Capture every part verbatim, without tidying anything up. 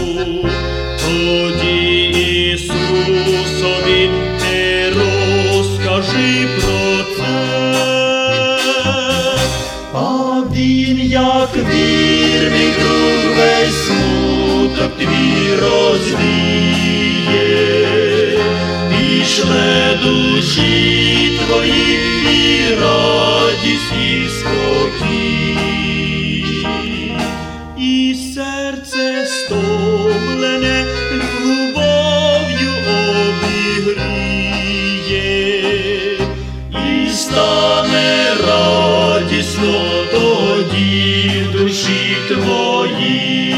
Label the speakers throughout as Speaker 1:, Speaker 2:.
Speaker 1: Тоді Ісусові ти розкажи про це. А Він, як вірний друг, весь смуток твій розвіє, пішле душі твої і радість, і спокій, і серце стомлене любов'ю обігріє, і стане радісно тоді душі твоїй.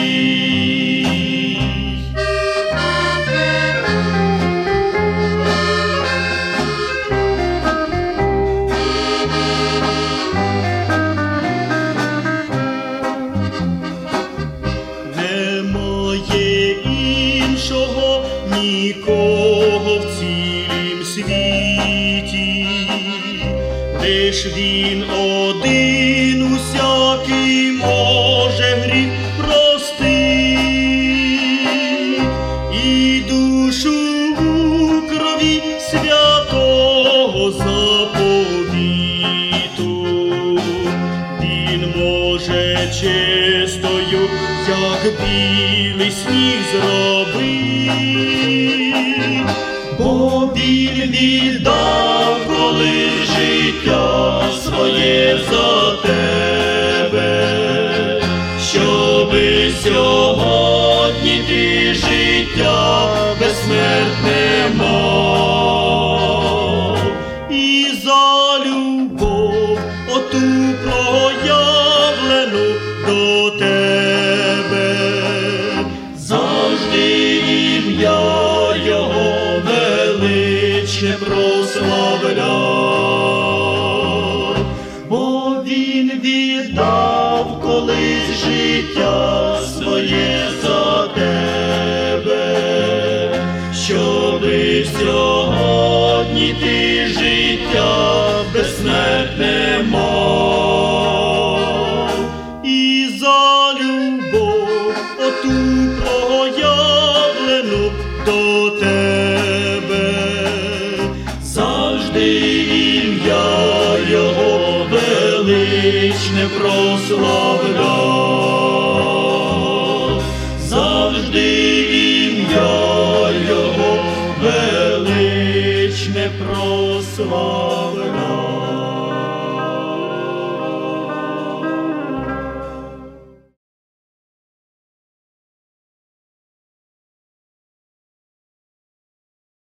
Speaker 1: Немає іншого нікого в цілім світі, лиш Він один усякий може гріх простить, і душу у крові святого заповіту Він може чистою, як білий сніг зробить, бо Він віддав колись життя своє за тебе, щоби сьогодні ти життя безсмертне мав. І за любов оту проявлену до тебе завжди ім'я Його величне прославляй, бо Він віддав колись життя своє за тебе, щоби сьогодні ти життя безсмертне мав. І за любов оту проявлену до тебе завжди ім'я Його величне прославляй, завжди ім'я Його величне прославляй.